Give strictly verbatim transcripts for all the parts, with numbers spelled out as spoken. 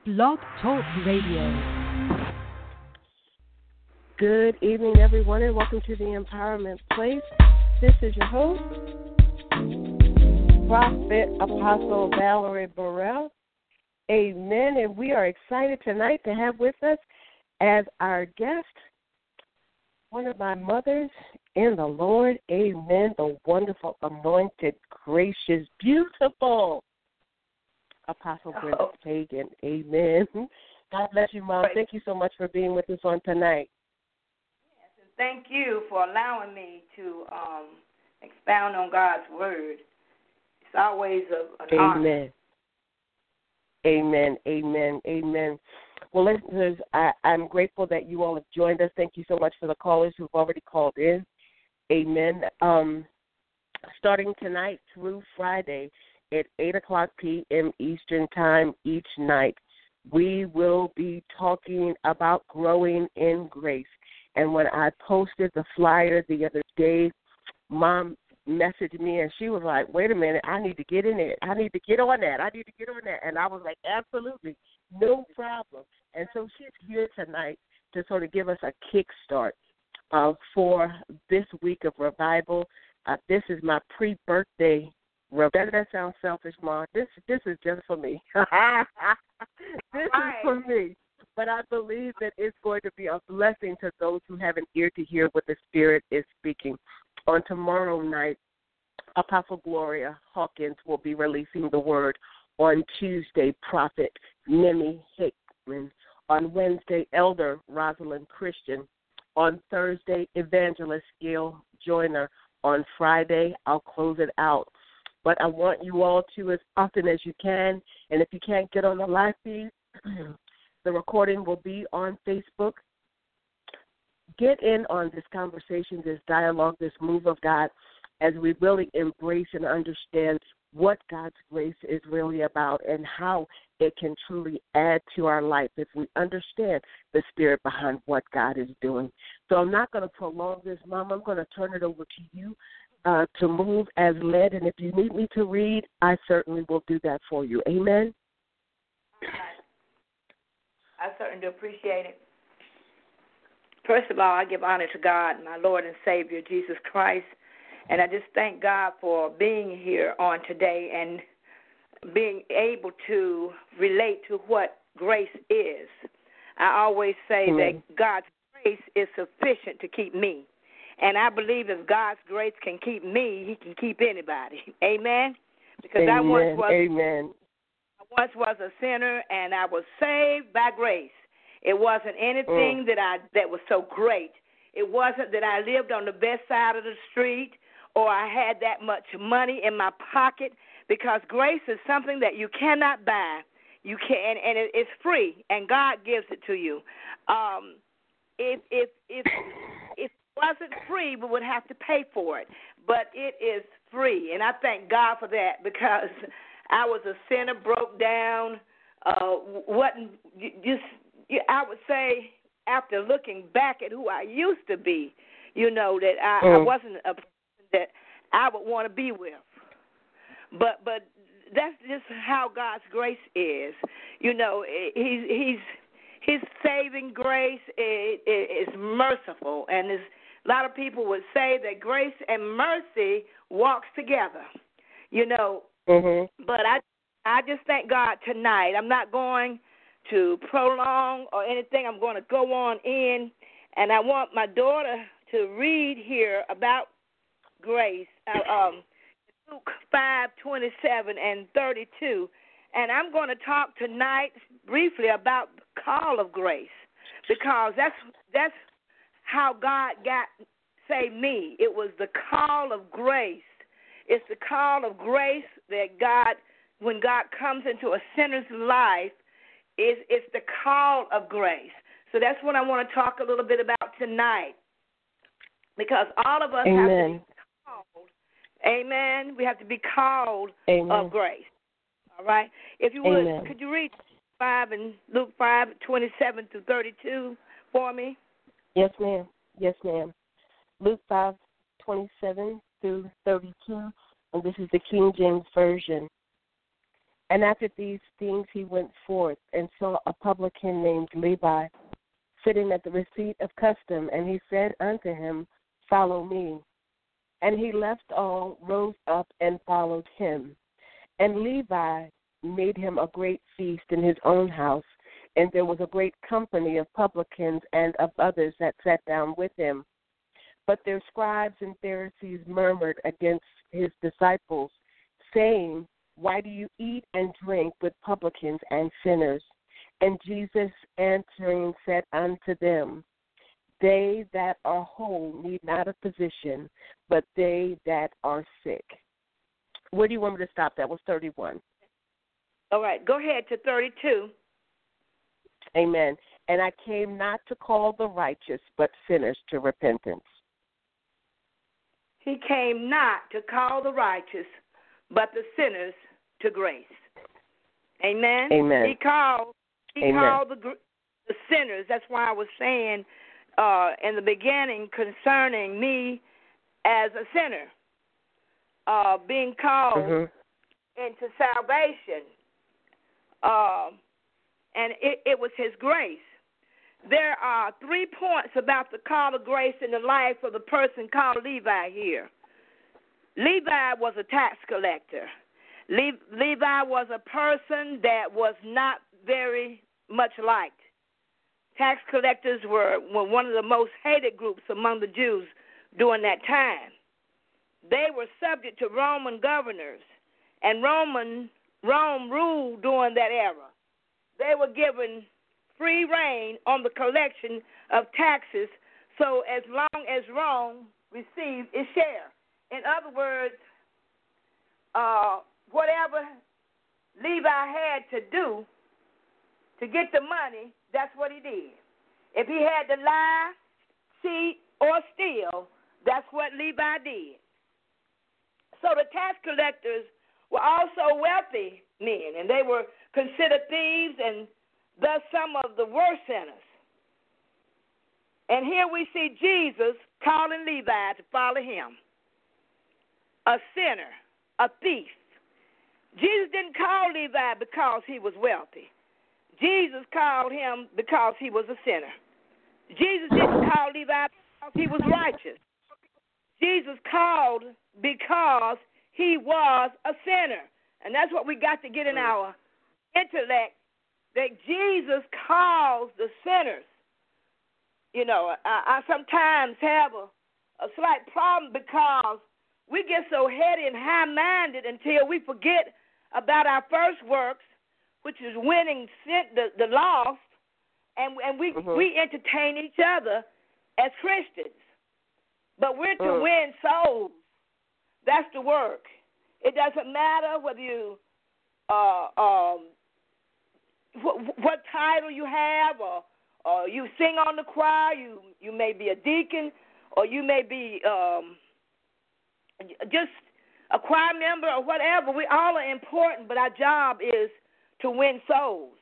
Blog Talk Radio. Good evening, everyone, and welcome to the Empowerment Place. This is your host, Prophet Apostle Valerie Burrell. Amen. And we are excited tonight to have with us as our guest one of my mothers in the Lord. Amen. The wonderful, anointed, gracious, beautiful Apostle Grace oh. Pagan. Amen. God bless you, Mom. Praise. Thank you so much for being with us on tonight. Yes, and thank you for allowing me to um, expound on God's word. It's always a, an honor. Amen. Amen. Amen. Amen. Well, listeners, I, I'm grateful that you all have joined us. Thank you so much for the callers who've already called in. Amen. Um, starting tonight through Friday at eight o'clock p.m. Eastern Time each night, we will be talking about growing in grace. And when I posted the flyer the other day, Mom messaged me, and she was like, wait a minute, I need to get in it. I need to get on that. I need to get on that. And I was like, absolutely, no problem. And so she's here tonight to sort of give us a kickstart uh, for this week of revival. Uh, this is my pre-birthday revival. That sounds selfish, Mom. This, this is just for me. This right. is for me. But I believe that it's going to be a blessing to those who have an ear to hear what the Spirit is speaking. On tomorrow night, Apostle Gloria Hawkins will be releasing the word. On Tuesday, Prophet Nemi Hickman. On Wednesday, Elder Rosalind Christian. On Thursday, Evangelist Gail Joyner. On Friday, I'll close it out. But I want you all to, as often as you can, and if you can't get on the live feed, the recording will be on Facebook. Get in on this conversation, this dialogue, this move of God, as we really embrace and understand what God's grace is really about and how it can truly add to our life if we understand the spirit behind what God is doing. So I'm not going to prolong this, Mom. I'm going to turn it over to you uh, to move as led. And if you need me to read, I certainly will do that for you. Amen? I certainly do appreciate it. First of all, I give honor to God, my Lord and Savior, Jesus Christ. And I just thank God for being here on today and being able to relate to what grace is. I always say Amen. that God's grace is sufficient to keep me. And I believe if God's grace can keep me, he can keep anybody. Amen? Because Amen. I once was Amen. I once was a sinner, and I was saved by grace. It wasn't anything mm. that I that was so great. It wasn't that I lived on the best side of the street or I had that much money in my pocket, because grace is something that you cannot buy. You can, and it, it's free, and God gives it to you. Um, if if if if it wasn't free, we would have to pay for it. But it is free, and I thank God for that, because I was a sinner, broke down, uh, wasn't just. I would say, after looking back at who I used to be, you know, that I, mm. I wasn't a person that I would want to be with. But but that's just how God's grace is. You know, he's he's his saving grace is, is merciful, and there's, a lot of people would say that grace and mercy walks together. You know, mm-hmm. but I I just thank God tonight. I'm not going to prolong or anything. I'm going to go on in, and I want my daughter to read here about grace, uh, um, Luke five twenty-seven and thirty-two, and I'm going to talk tonight briefly about the call of grace, because that's that's how God got saved me. It was the call of grace. It's the call of grace that God, when God comes into a sinner's life, It's, it's the call of grace. So that's what I want to talk a little bit about tonight, because all of us Amen. have to be called. Amen. We have to be called Amen. of grace. All right. If you would, Amen. could you read five and Luke five twenty-seven through thirty-two for me? Yes, ma'am. Yes, ma'am. Luke five twenty-seven through thirty-two, and this is the King James Version. And after these things he went forth and saw a publican named Levi sitting at the receipt of custom, and he said unto him, Follow me. And he left all, rose up, and followed him. And Levi made him a great feast in his own house, and there was a great company of publicans and of others that sat down with him. But their scribes and Pharisees murmured against his disciples, saying, Why do you eat and drink with publicans and sinners? And Jesus answering said unto them, They that are whole need not a physician, but they that are sick. Where do you want me to stop? That was thirty-one. All right, go ahead to thirty-two. Amen. And I came not to call the righteous, but sinners to repentance. He came not to call the righteous, but the sinners to grace. Amen. Amen. He called. He Amen. called the the sinners. That's why I was saying uh, in the beginning concerning me as a sinner, uh, being called mm-hmm. into salvation, uh, and it, it was His grace. There are three points about the call of grace in the life of the person called Levi here. Levi was a tax collector. Le- Levi was a person that was not very much liked. Tax collectors were, were one of the most hated groups among the Jews during that time. They were subject to Roman governors, and Roman Rome ruled during that era. They were given free reign on the collection of taxes, so as long as Rome received its share. In other words, uh, whatever Levi had to do to get the money, that's what he did. If he had to lie, cheat, or steal, that's what Levi did. So the tax collectors were also wealthy men, and they were considered thieves and thus some of the worst sinners. And here we see Jesus calling Levi to follow him. A sinner, a thief. Jesus didn't call Levi because he was wealthy. Jesus called him because he was a sinner. Jesus didn't call Levi because he was righteous. Jesus called because he was a sinner. And that's what we got to get in our intellect, that Jesus calls the sinners. You know, I, I sometimes have a, a slight problem because we get so heady and high-minded until we forget about our first works, which is winning the, the lost, and, and we, mm-hmm. we entertain each other as Christians. But we're to mm. win souls. That's the work. It doesn't matter whether you, uh, um, what, what title you have, or, or you sing on the choir, you, you may be a deacon, or you may be um, just a choir member or whatever. We all are important, but our job is to win souls.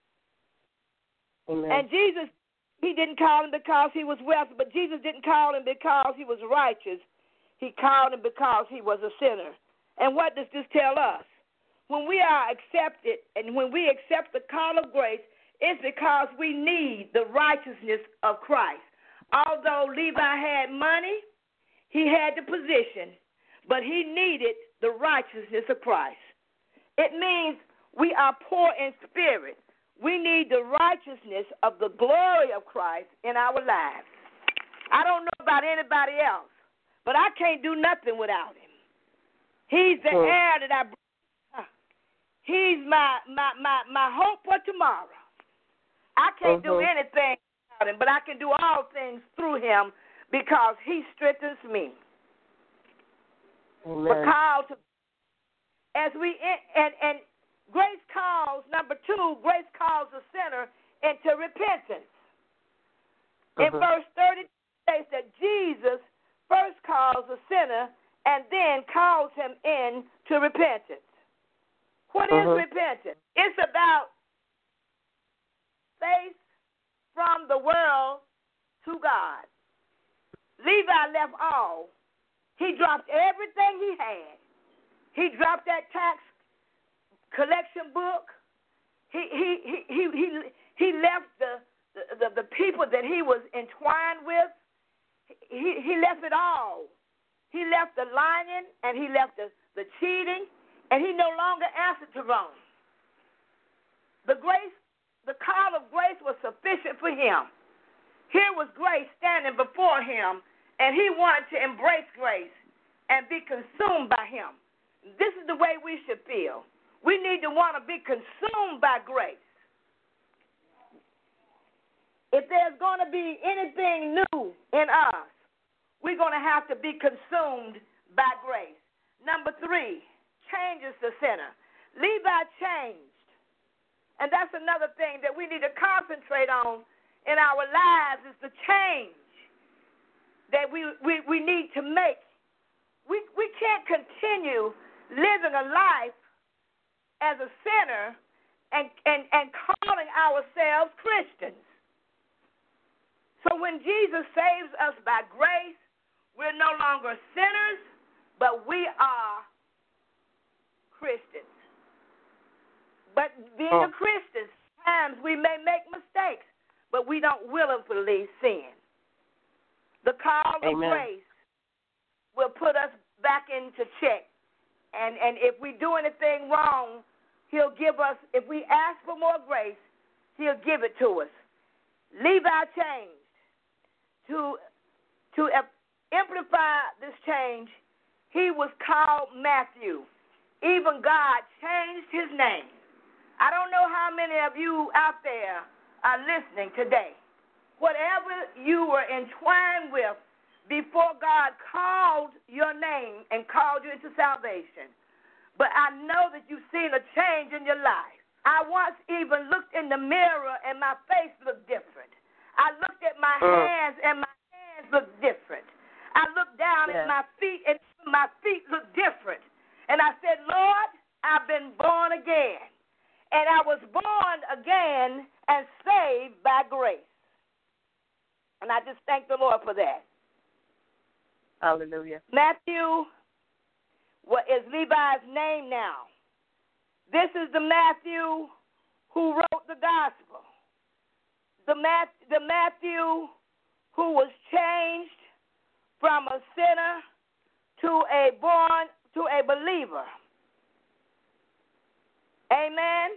Amen. And Jesus, he didn't call him because he was wealthy, but Jesus didn't call him because he was righteous. He called him because he was a sinner. And what does this tell us? When we are accepted and when we accept the call of grace, it's because we need the righteousness of Christ. Although Levi had money, he had the position, but he needed the righteousness of Christ. It means we are poor in spirit. We need the righteousness of the glory of Christ in our lives. I don't know about anybody else, but I can't do nothing without him. He's the mm. air that I breathe. He's my, my, my, my hope for tomorrow. I can't mm-hmm. do anything without him, but I can do all things through him because he strengthens me. Amen. We're called to, as we, and, and grace calls, number two, grace calls a sinner into repentance. Uh-huh. In verse thirty, it says that Jesus first calls a sinner and then calls him in to repentance. What uh-huh. is repentance? It's about faith from the world to God. Levi left all. He dropped everything he had. He dropped that tax collection book. He he he he he, he left the, the the people that he was entwined with. He he left it all. He left the lying and he left the, the cheating, and he no longer answered to Rome. The grace, the call of grace was sufficient for him. Here was grace standing before him, and he wanted to embrace grace and be consumed by him. This is the way we should feel. We need to want to be consumed by grace. If there's going to be anything new in us, we're going to have to be consumed by grace. Number three, changes the sinner. Levi changed. And that's another thing that we need to concentrate on in our lives is the change that we, we, we need to make. We, we can't continue living a life as a sinner and, and, and calling ourselves Christians. So when Jesus saves us by grace, we're no longer sinners, but we are Christians. But being oh. a Christian, sometimes we may make mistakes, but we don't willingly sin. The call Amen. of grace will put us back into check. And, and if we do anything wrong, he'll give us, if we ask for more grace, he'll give it to us. Levi changed. To, to amplify this change, he was called Matthew. Even God changed his name. I don't know how many of you out there are listening today. Whatever you were entwined with before God called your name and called you into salvation, but I know that you've seen a change in your life. I once even looked in the mirror and my face looked different. I looked at my uh. hands and my hands looked different. I looked down yeah. at my feet and my feet looked different. And I said, Lord, I've been born again. And I was born again and saved by grace. And I just thank the Lord for that. Hallelujah. Matthew what is Levi's name now. This is the Matthew who wrote the gospel. The, Math, the Matthew who was changed from a sinner to a born to a believer. Amen.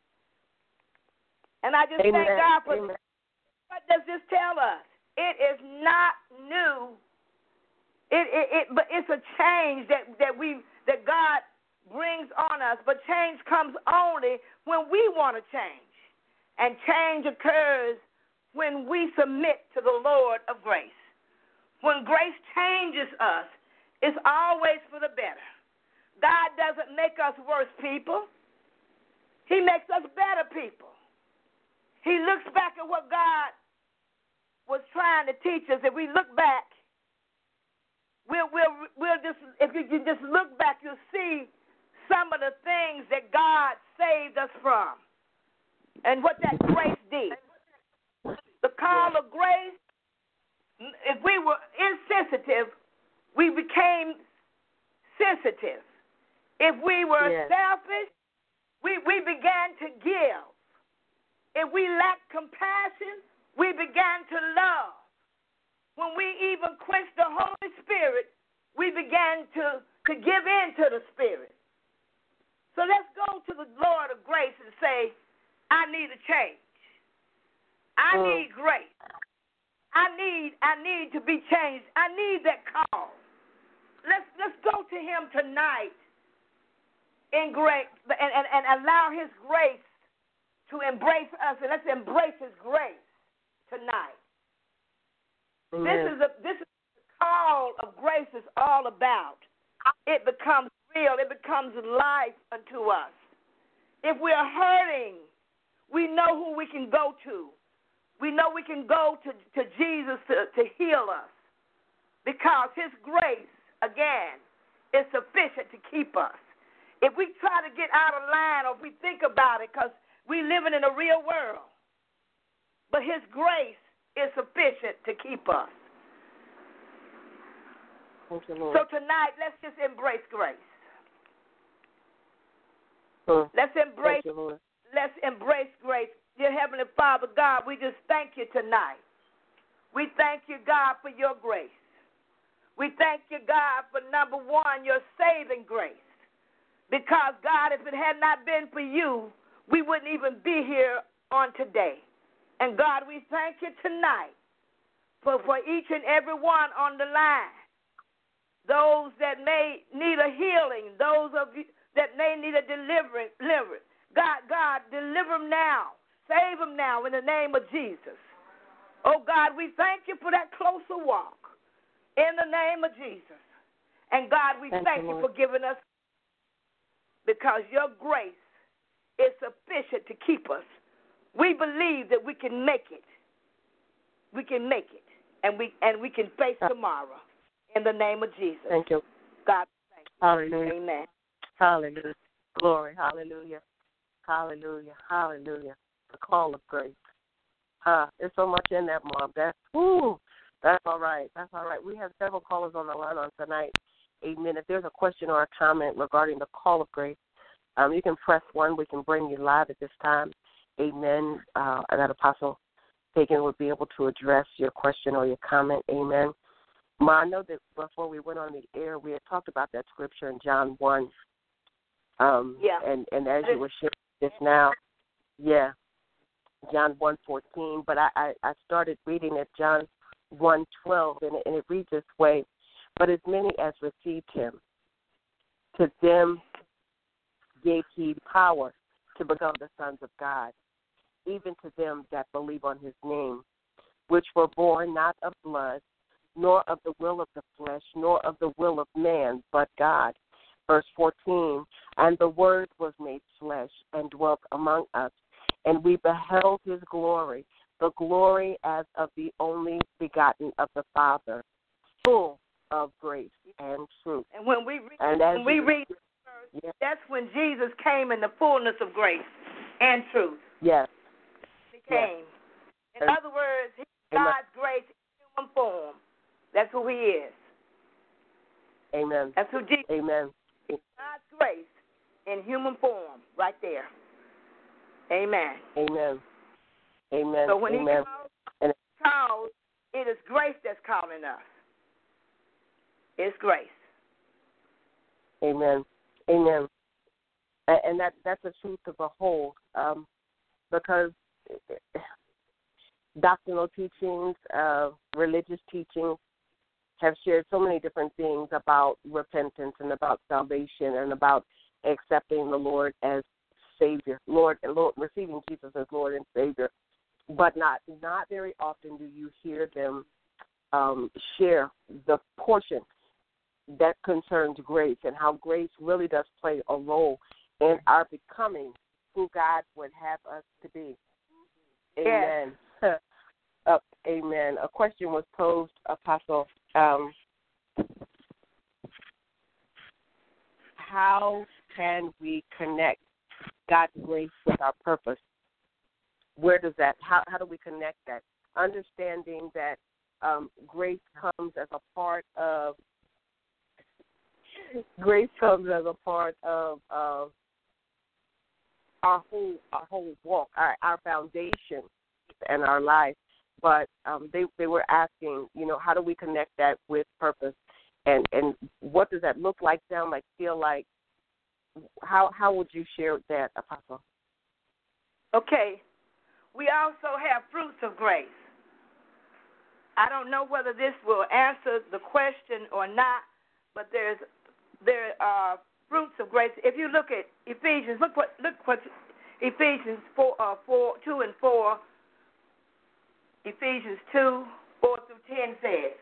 And I just Amen. thank God for Amen. What does this tell us? It is not new. It, it, it but it's a change that, that we that God brings on us. But change comes only when we want to change. And change occurs when we submit to the Lord of grace. When grace changes us, it's always for the better. God doesn't make us worse people. He makes us better people. He looks back at what God was trying to teach us. If we look back, we'll, we'll, we'll just, if you, you just look back, you'll see some of the things that God saved us from and what that grace did. The call of grace, if we were insensitive, we became sensitive. If we were yes. selfish, we, we began to give. If we lacked compassion, we began to love. When we even quenched the Holy Spirit, we began to, to give in to the Spirit. So let's go to the Lord of grace and say, I need a change. I mm. need grace. I need I need to be changed. I need that call. Let's let's go to him tonight in grace and, and, and allow his grace to embrace us, and let's embrace his grace tonight. Amen. This is a this is the call of grace is all about. It becomes real, it becomes life unto us. If we're hurting, we know who we can go to. We know we can go to, to Jesus to, to heal us because his grace, again, is sufficient to keep us. If we try to get out of line or if we think about it, because we're living in a real world, but his grace is sufficient to keep us. Thank you, Lord. So tonight, let's just embrace grace. Hmm. Let's embrace. Thank you, Lord. Let's embrace grace. Dear Heavenly Father, God, we just thank you tonight. We thank you, God, for your grace. We thank you, God, for number one, your saving grace. Because, God, if it had not been for you, we wouldn't even be here on today. And, God, we thank you tonight for, for each and every one on the line. Those that may need a healing, those of you that may need a deliverance. God, God, deliver them now. Save them now in the name of Jesus. Oh, God, we thank you for that closer walk in the name of Jesus. And, God, we thank, thank you, you for giving us, because your grace is sufficient to keep us. We believe that we can make it. We can make it, and we and we can face tomorrow in the name of Jesus. Thank you. God, thank you. Hallelujah. Amen. Hallelujah. Glory. Hallelujah. Hallelujah. Hallelujah. The call of grace. Uh, there's so much in that, Mom. That's, whoo, that's all right. That's all right. We have several callers on the line on tonight. Amen. If there's a question or a comment regarding the call of grace, um, you can press one. We can bring you live at this time. Amen. Uh, that Apostle Pagan would be able to address your question or your comment. Amen. Ma, I know that before we went on the air, we had talked about that scripture in John one. Um, yeah. And, and as you were sharing this now, yeah, John one fourteen. But I, I, I started reading at John one twelve, and it, and it reads this way: But as many as received him, to them gave he power to become the sons of God, even to them that believe on his name, which were born not of blood, nor of the will of the flesh, nor of the will of man, but God. Verse fourteen, and the Word was made flesh and dwelt among us, and we beheld his glory, the glory as of the only begotten of the Father, full of grace and truth. And when we read, and when we read this verse, yeah. that's when Jesus came in the fullness of grace and truth. Yes. He came. Yes. In and, other words, he's God's grace in human form. That's who he is. Amen. That's who Jesus is. Amen. God's grace in human form, right there. Amen. Amen. Amen. So when Amen. he calls, calls, it is grace that's calling us. It's grace. Amen. Amen. And that that's the truth of the whole, um, because doctrinal teachings, uh, religious teachings have shared so many different things about repentance and about salvation and about accepting the Lord as Savior, Lord, Lord, receiving Jesus as Lord and Savior. But not not very often do you hear them um, share the portion that concerns grace and how grace really does play a role in our becoming who God would have us to be. Amen. Yes. uh, amen. A question was posed, Apostle. Um, how can we connect God's grace with our purpose? Where does that, how, how do we connect that? Understanding that um, grace comes as a part of, grace comes as a part of, of our whole our whole walk, our, our foundation and our life. But um, they they were asking, you know, how do we connect that with purpose, and and what does that look like, sound like, feel like? How how would you share that, Apostle? Okay, we also have fruits of grace. I don't know whether this will answer the question or not, but there's there are fruits of grace. If you look at Ephesians, look what look what Ephesians four, uh, four, two and four. Ephesians two, four through ten says.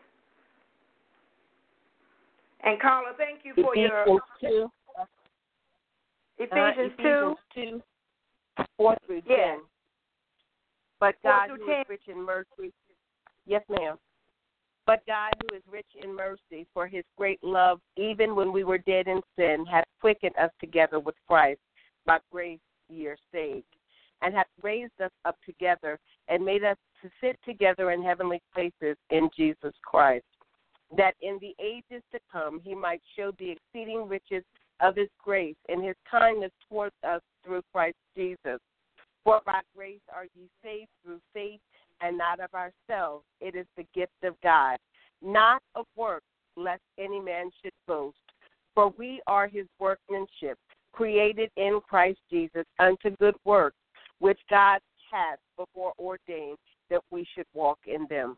And Carla, thank you for Ephesians your two. Ephesians uh, two, two, four through yes. ten. But God, who ten. is rich in mercy, yes, ma'am. But God, who is rich in mercy, for his great love, even when we were dead in sin, hath quickened us together with Christ. By grace ye are saved, and hath raised us up together, and made us to sit together in heavenly places in Jesus Christ, that in the ages to come he might show the exceeding riches of his grace and his kindness towards us through Christ Jesus. For by grace are ye saved through faith, and not of ourselves. It is the gift of God, not of works, lest any man should boast. For we are his workmanship, created in Christ Jesus unto good works, which God hath before ordained that we should walk in them.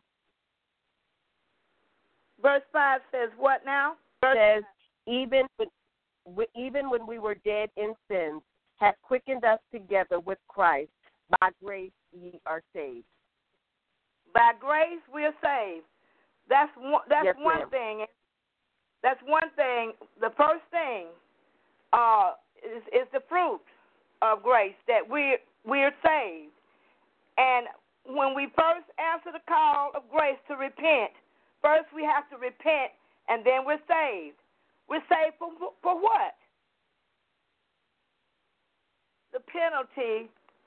Verse five says what now? Verse says, even when, even when we were dead in sins, hath quickened us together with Christ. By grace ye are saved. By grace we are saved. That's one, that's yes, one ma'am. thing. That's one thing. The first thing uh, is, is the fruit of grace, that we we're saved. And when we first answer the call of grace to repent, first we have to repent, and then we're saved. We're saved for, for what? The penalty,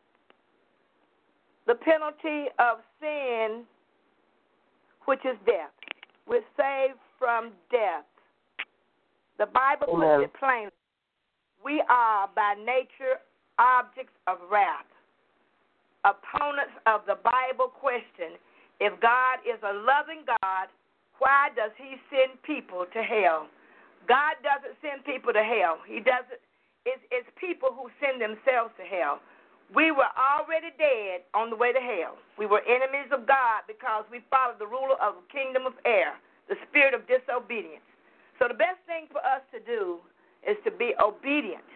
the penalty of sin, which is death. We're saved from death. The Bible puts Amen. it plainly. We are by nature objects of wrath. Opponents of the Bible question, if God is a loving God, why does he send people to hell? God doesn't send people to hell. He doesn't. It's, it's people who send themselves to hell. We were already dead on the way to hell. We were enemies of God because we followed the ruler of the kingdom of air, the spirit of disobedience. So the best thing for us to do is to be obedient.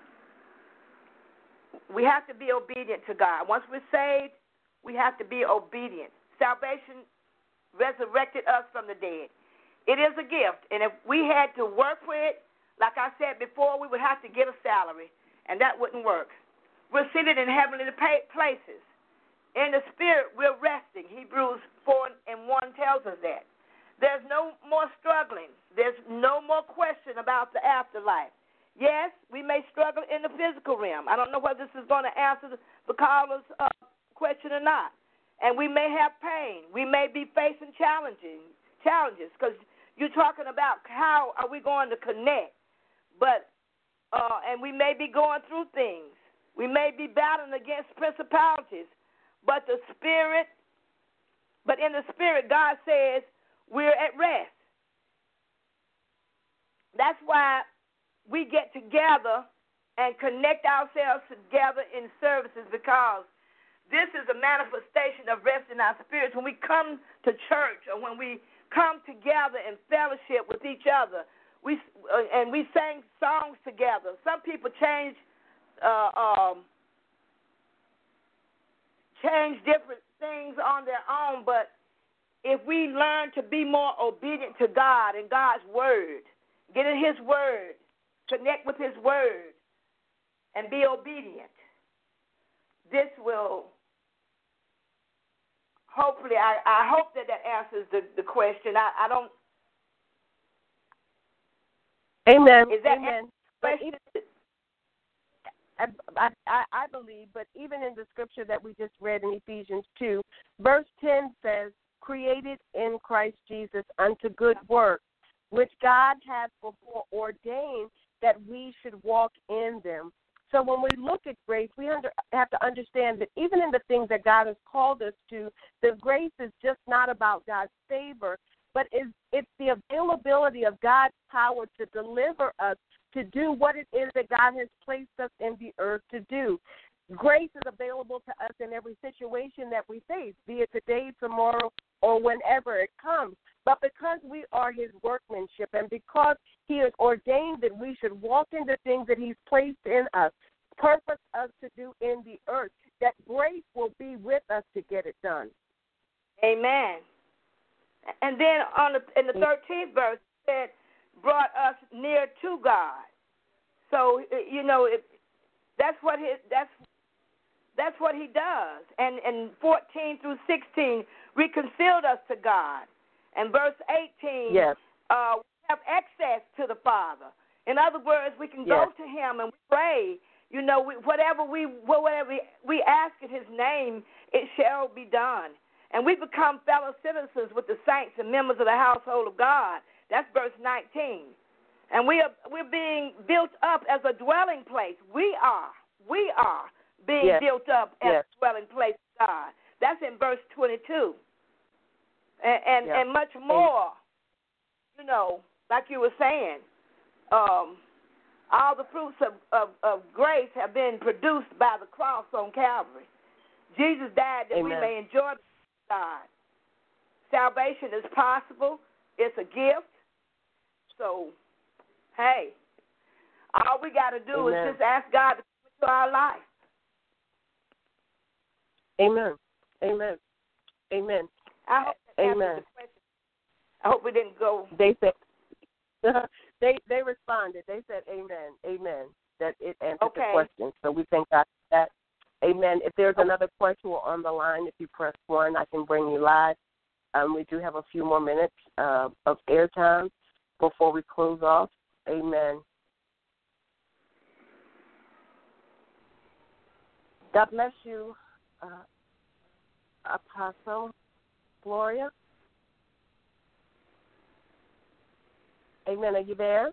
We have to be obedient to God. Once we're saved, we have to be obedient. Salvation resurrected us from the dead. It is a gift, and if we had to work for it, like I said before, we would have to get a salary, and that wouldn't work. We're seated in heavenly places. In the spirit, we're resting. Hebrews four and one tells us that. There's no more struggling. There's no more question about the afterlife. Yes, we may struggle in the physical realm. I don't know whether this is going to answer the, the caller's uh, question or not. And we may have pain. We may be facing challenging challenges because you're talking about how are we going to connect. But uh, and we may be going through things. We may be battling against principalities. But the spirit, but in the spirit, God says we're at rest. That's why we get together and connect ourselves together in services, because this is a manifestation of rest in our spirits. When we come to church or when we come together in fellowship with each other, we uh, and we sing songs together. Some people change uh, um, change different things on their own, but if we learn to be more obedient to God and God's word, get in his word, connect with his word, and be obedient, this will hopefully, I, I hope that that answers the, the question. I, I don't. Amen. Is that Amen. But even, I, I, I believe, but even in the scripture that we just read in Ephesians two, verse ten says, created in Christ Jesus unto good works, which God hath before ordained that we should walk in them. So when we look at grace, we under, have to understand that even in the things that God has called us to, the grace is just not about God's favor, but it's, it's the availability of God's power to deliver us to do what it is that God has placed us in the earth to do. Grace is available to us in every situation that we face, be it today, tomorrow, or whenever it comes. But because we are his workmanship and because he has ordained that we should walk in the things that he's placed in us, purpose us to do in the earth, that grace will be with us to get it done. Amen. And then on the, in the thirteenth verse, it said, brought us near to God. So, you know, it, that's what his, that's that's what he does. And in fourteen through sixteen, reconciled us to God. And verse eighteen, yes. uh, we have access to the Father. In other words, we can yes. go to him and pray. You know, we, whatever we whatever we, we ask in his name, it shall be done. And we become fellow citizens with the saints and members of the household of God. That's verse nineteen. And we are we're being built up as a dwelling place. We are. We are being yes. built up as yes. a dwelling place of God. That's in verse twenty-two. And and, yes. and much more, you know, like you were saying, um, all the fruits of, of, of grace have been produced by the cross on Calvary. Jesus died that Amen. we may enjoy God. Salvation is possible. It's a gift. So, hey, all we got to do Amen. is just ask God to come into our life. Amen. Amen. Amen. I hope that answers Amen. the question. I hope we didn't go. They said they they responded. They said amen. Amen. That it answered Okay. the question. So we thank God for that. Amen. If there's Okay. another question on the line, if you press one, I can bring you live. Um, we do have a few more minutes uh, of airtime before we close off. Amen. God bless you, uh, Apostle Gloria. Amen. Are you there?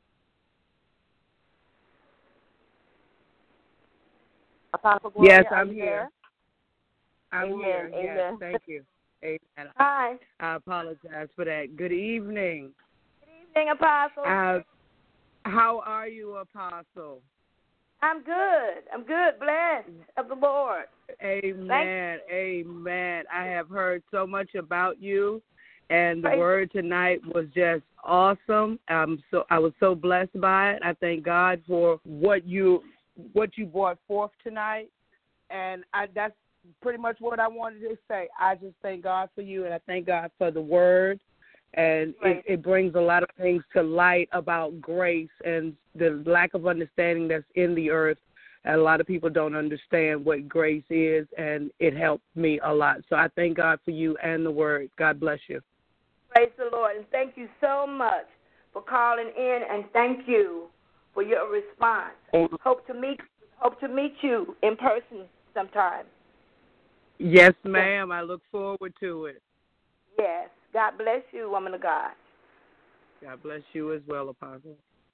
Apostle Gloria, yes, are I'm you here. there? I'm Amen. here. Amen. Yes, thank you. Amen. Hi. I apologize for that. Good evening. Good evening, Apostle. Uh, how are you, Apostle? I'm good. I'm good. Blessed of the Lord. Amen. Amen. I have heard so much about you, and the Praise word tonight was just awesome. Um, so I was so blessed by it. I thank God for what you what you brought forth tonight, and I, that's pretty much what I wanted to say. I just thank God for you, and I thank God for the word. And right. it, it brings a lot of things to light about grace and the lack of understanding that's in the earth. And a lot of people don't understand what grace is, and it helped me a lot. So I thank God for you and the word. God bless you. Praise the Lord. And thank you so much for calling in, and thank you for your response. Amen. Hope to meet hope to meet you in person sometime. Yes, ma'am. I look forward to it. Yes. God bless you, woman of God. God bless you as well, Apostle.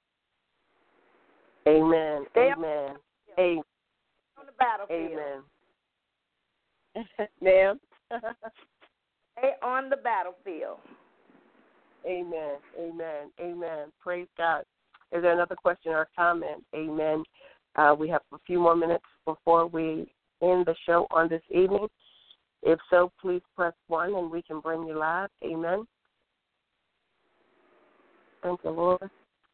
Amen. Stay Amen. Amen. On the battlefield. Amen. Ma'am. Stay on the battlefield. Amen. Amen. Amen. Praise God. Is there another question or comment? Amen. Uh, we have a few more minutes before we end the show on this evening. If so, please press one and we can bring you live. Amen. Thank the Lord.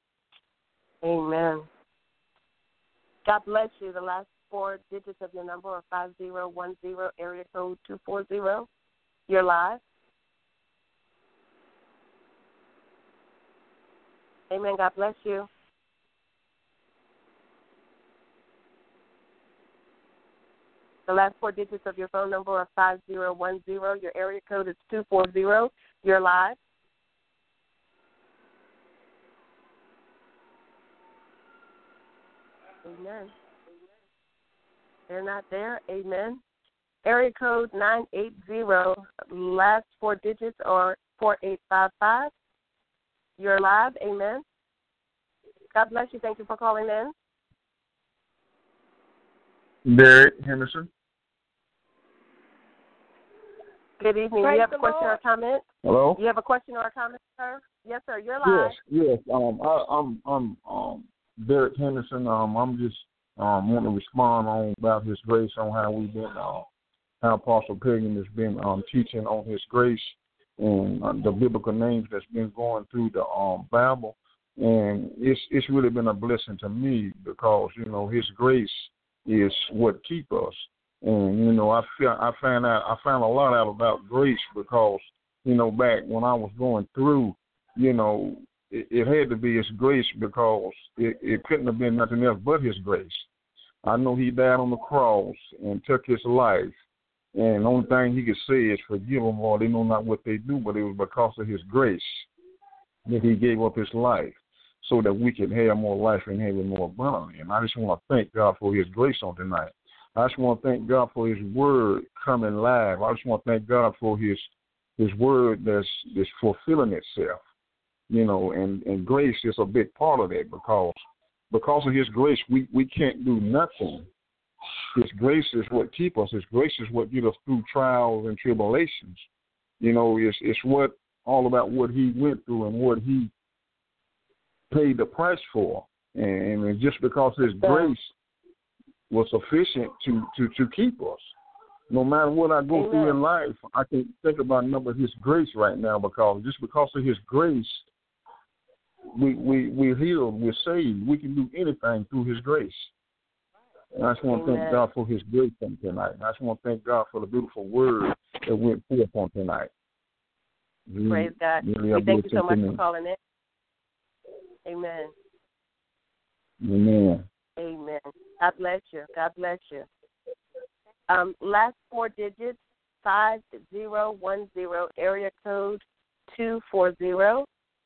Amen. God bless you. The last four digits of your number are five zero one zero, area code two four zero. You're live. Amen. God bless you. The last four digits of your phone number are five zero one zero. Your area code is two four zero. You're live. Amen. They're not there. Amen. Area code nine eight zero. Last four digits are four eight five five. You're live. Amen. God bless you. Thank you for calling in. Derek Henderson. Good evening. Praise you have the a question Lord. or a comment? Hello. You have a question or a comment, sir? Yes, sir. You're live. Yes, yes. Um, I, I'm, I'm, um, Derek Henderson. Um, I'm just um wanting to respond on about His grace, on how we've been, uh, how Apostle Pilgrim has been um teaching on His grace and uh, the biblical names that's been going through the um Bible, and it's it's really been a blessing to me because you know His grace is what keep us. And you know, I feel I found out I found a lot out about grace because you know back when I was going through, you know, it, it had to be His grace because it, it couldn't have been nothing else but His grace. I know He died on the cross and took His life, and the only thing He could say is forgive them, Lord, they know not what they do. But it was because of His grace that He gave up His life so that we can have more life and have it more abundantly. And I just want to thank God for His grace on tonight. I just want to thank God for His word coming live. I just want to thank God for His His word that's, that's fulfilling itself. you know, and, and grace is a big part of that because because of his grace, we, we can't do nothing. His grace is what keeps us. His grace is what gets us through trials and tribulations. You know, it's, it's what all about what he went through and what he paid the price for. And, and just because his grace was sufficient to, to, to keep us. No matter what I go Amen. through in life, I can think about a number of his grace right now because just because of his grace, we, we, we're healed, we're saved. We can do anything through his grace. And I just want to Amen. thank God for his grace on tonight. I just want to thank God for the beautiful word that went forth on tonight. Praise we, God. Really we thank you so much for calling in. Amen. Amen. Amen. God bless you. God bless you. Um, last four digits, five zero one zero, area code two four zero.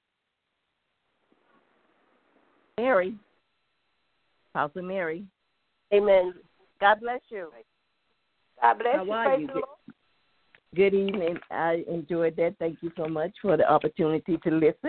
Mary. Apostle Mary. Amen. God bless you. God bless How you. are you? Good, good evening. I enjoyed that. Thank you so much for the opportunity to listen.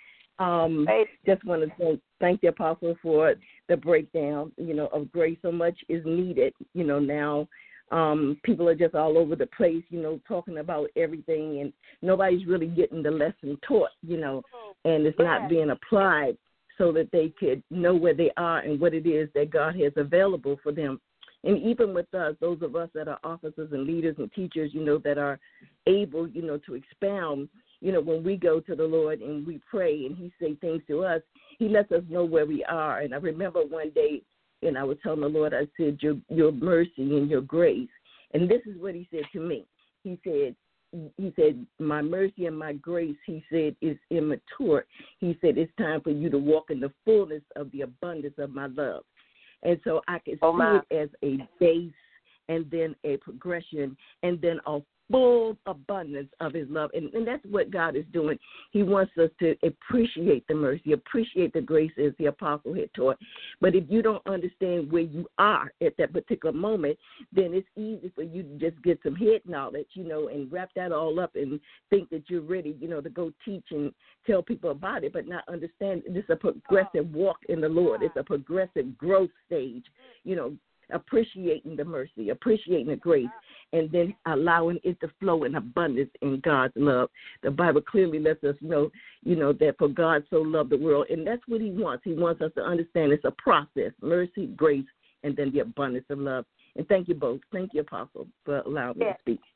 Um, just want to thank, thank the apostle for the breakdown, you know, of grace. So much is needed, you know, now. Um, people are just all over the place, you know, talking about everything, and nobody's really getting the lesson taught, you know, and it's not being applied so that they could know where they are and what it is that God has available for them. And even with us, those of us that are officers and leaders and teachers, you know, that are able, you know, to expound, you know, when we go to the Lord and we pray and he say things to us, he lets us know where we are. And I remember one day, and I was telling the Lord, I said, your, your mercy and your grace. And this is what he said to me. He said, he said, my mercy and my grace, he said, is immature. He said, it's time for you to walk in the fullness of the abundance of my love. And so I can oh, see my. it as a base and then a progression and then a full abundance of his love. And, and that's what God is doing. He wants us to appreciate the mercy, appreciate the grace as the apostle had taught. But if you don't understand where you are at that particular moment, then it's easy for you to just get some head knowledge, you know, and wrap that all up and think that you're ready, you know, to go teach and tell people about it, but not understand this is a progressive walk in the Lord. It's a progressive growth stage, you know, appreciating the mercy, appreciating the grace, and then allowing it to flow in abundance in God's love. The Bible clearly lets us know, you know, that for God so loved the world, and that's what he wants. He wants us to understand it's a process, mercy, grace, and then the abundance of love. And thank you both. Thank you, Apostle, for allowing me yes. to speak.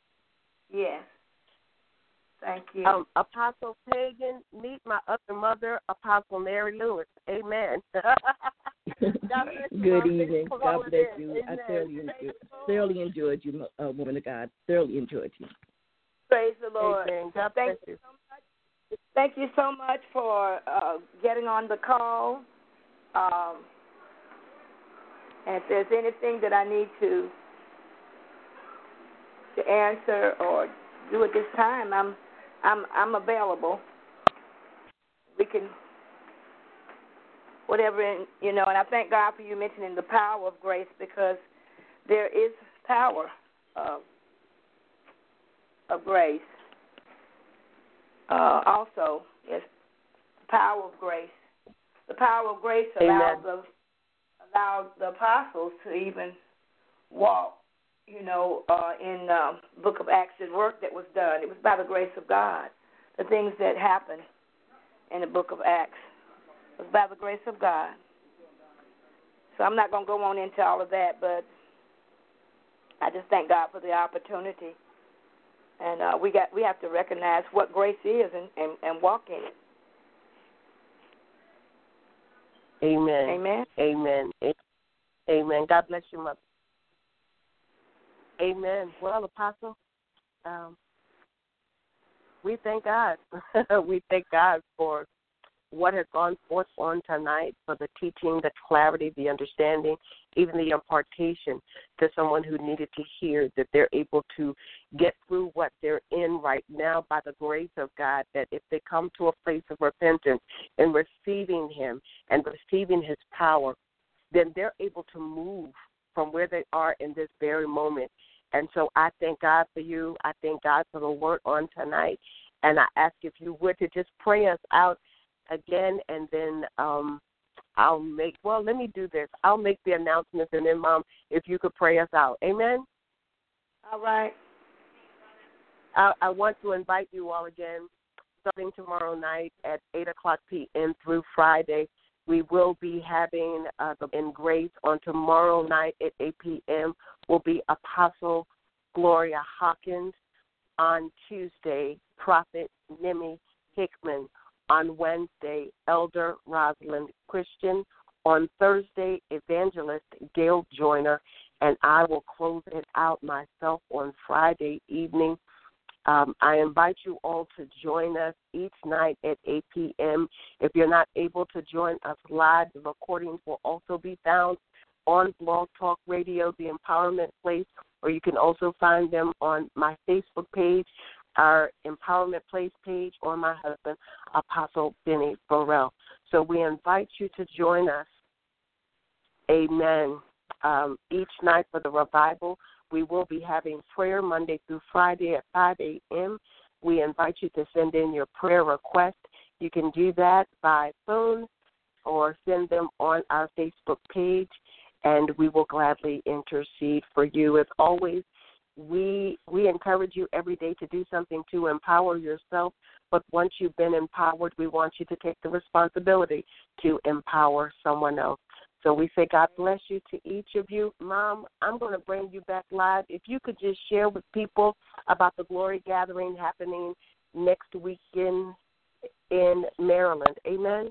Yes. Thank you. Um, Apostle Pagan, meet my other mother, Apostle Mary Lewis. Amen. Good evening. God bless you. Amen. I thoroughly enjoyed, thoroughly enjoyed you, uh, woman of God. Thoroughly enjoyed you. Praise the Lord. Amen. God Thank bless you. you so much. Thank you so much for uh, getting on the call. Um, and if there's anything that I need to to answer or do at this time, I'm I'm I'm available. We can, whatever, you know, and I thank God for you mentioning the power of grace, because there is power of, of grace. Uh, also, yes, the power of grace. The power of grace allowed the, allowed the apostles to even walk, you know, uh, in the uh, book of Acts, the work that was done. It was by the grace of God. The things that happened in the book of Acts was by the grace of God. So I'm not going to go on into all of that, but I just thank God for the opportunity. And uh, we got we have to recognize what grace is and, and, and walk in it. Amen. Amen. Amen. Amen. God bless you, Mother. Amen. Well, Apostle, um, we thank God. we thank God for what has gone forth on tonight, for the teaching, the clarity, the understanding, even the impartation to someone who needed to hear that they're able to get through what they're in right now by the grace of God, that if they come to a place of repentance and receiving him and receiving his power, then they're able to move from where they are in this very moment. And so I thank God for you. I thank God for the word on tonight. And I ask if you would to just pray us out again, and then um, I'll make, well, let me do this. I'll make the announcements, and then, Mom, if you could pray us out. Amen? All right. I, I want to invite you all again, starting tomorrow night at eight o'clock p.m. through Friday. We will be having uh, the in grace on tomorrow night at eight p.m. will be Apostle Gloria Hawkins. On Tuesday, Prophet Nimi Hickman. On Wednesday, Elder Rosalind Christian. On Thursday, Evangelist Gail Joyner. And I will close it out myself on Friday evening. Um, I invite you all to join us each night at eight p.m. If you're not able to join us live, the recordings will also be found on Blog Talk Radio, The Empowerment Place, or you can also find them on my Facebook page, our Empowerment Place page, or my husband, Apostle Benny Burrell. So we invite you to join us, amen, um, each night for the revival. We will be having prayer Monday through Friday at five a.m. We invite you to send in your prayer request. You can do that by phone or send them on our Facebook page, and we will gladly intercede for you. As always, we we encourage you every day to do something to empower yourself, but once you've been empowered, we want you to take the responsibility to empower someone else. So we say God bless you to each of you. Mom, I'm going to bring you back live. If you could just share with people about the Glory Gathering happening next weekend in Maryland. Amen.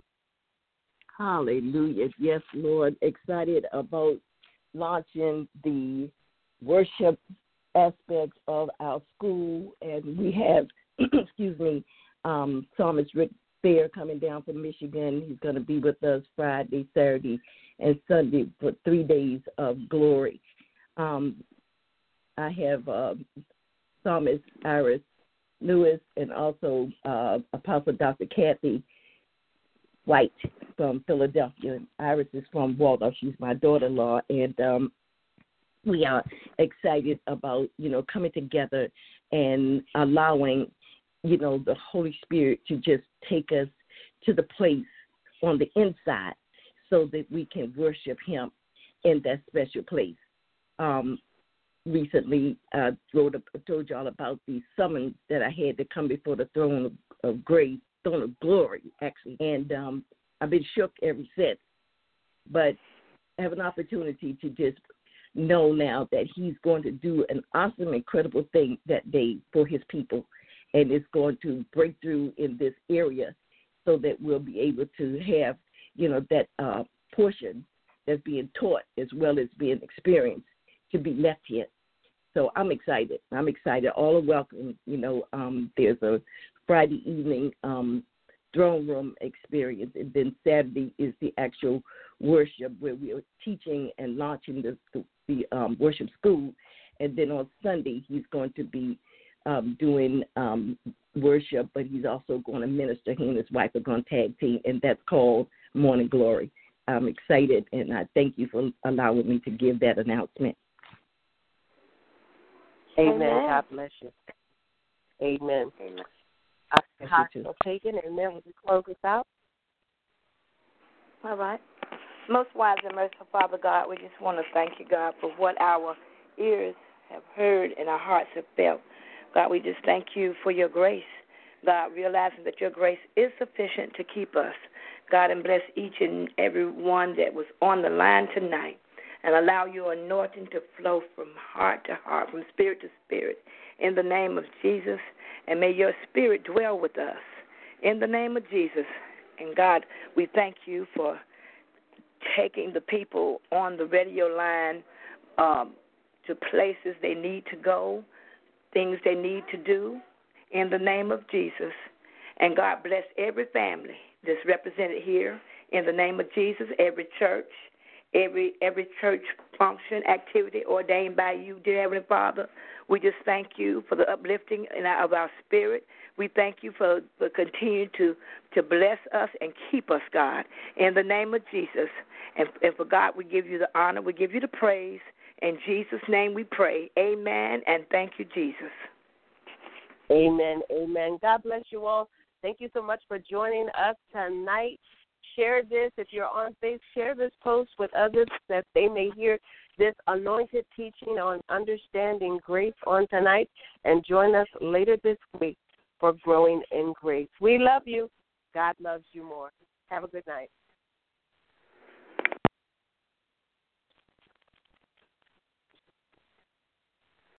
Hallelujah. Yes, Lord. Excited about launching the worship aspects of our school. And we have, excuse me, um, Thomas Rick Fair coming down from Michigan. He's going to be with us Friday, Saturday, and Sunday for three days of glory. Um, I have uh, Thomas Iris Lewis and also uh, Apostle Doctor Kathy White from Philadelphia. Iris is from Waldorf. She's my daughter-in-law, and um, we are excited about, you know, coming together and allowing, you know, the Holy Spirit to just take us to the place on the inside so that we can worship Him in that special place. Um, recently, I wrote, told y'all about the summons that I had to come before the throne of, of grace, throne of glory, actually. And um, I've been shook ever since. But I have an opportunity to just know now that He's going to do an awesome, incredible thing that day for His people. And it's going to break through in this area so that we'll be able to have, you know, that uh, portion that's being taught as well as being experienced to be left here. So I'm excited. I'm excited. All are welcome. You know, um, there's a Friday evening um, throne room experience, and then Saturday is the actual worship where we are teaching and launching the, the, the um, worship school. And then on Sunday, he's going to be um, doing um, worship, but he's also going to minister. He and his wife are going to tag team, and that's called Morning Glory. I'm excited, and I thank you for allowing me to give that announcement. Amen. Amen. God bless you. Amen. Amen. I'll take it, and then we'll close this out. All right. Most wise and merciful Father God, we just want to thank you, God, for what our ears have heard and our hearts have felt. God, we just thank you for your grace. God, realizing that your grace is sufficient to keep us. God, and bless each and every one that was on the line tonight, and allow your anointing to flow from heart to heart, from spirit to spirit, in the name of Jesus. And may your spirit dwell with us in the name of Jesus. And God, we thank you for taking the people on the radio line um, to places they need to go, things they need to do, in the name of Jesus. And God bless every family that's represented here in the name of Jesus, every church, every every church function, activity ordained by you, dear Heavenly Father. We just thank you for the uplifting in our, of our spirit. We thank you for, for continuing to, to bless us and keep us, God, in the name of Jesus. And, and for God, we give you the honor, we give you the praise. In Jesus' name we pray. Amen, and thank you, Jesus. Amen. Amen. God bless you all. Thank you so much for joining us tonight. Share this. If you're on Facebook, share this post with others that they may hear this anointed teaching on understanding grace on tonight. And join us later this week for Growing in Grace. We love you. God loves you more. Have a good night.